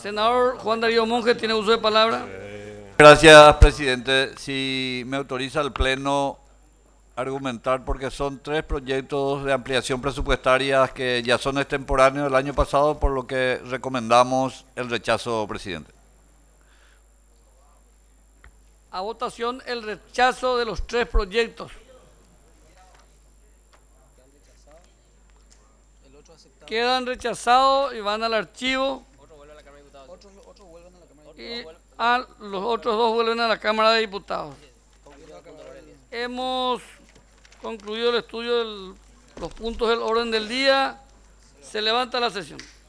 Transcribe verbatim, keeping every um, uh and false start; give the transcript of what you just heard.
Senador Juan Darío Monge tiene uso de palabra. Gracias, presidente. Si me autoriza el Pleno argumentar, porque son tres proyectos de ampliación presupuestaria que ya son extemporáneos del año pasado, por lo que recomendamos el rechazo, presidente. A votación el rechazo de los tres proyectos. Quedan rechazados y van al archivo. Y a los otros dos vuelven a la Cámara de Diputados. Hemos concluido el estudio de los puntos del orden del día. Se levanta la sesión.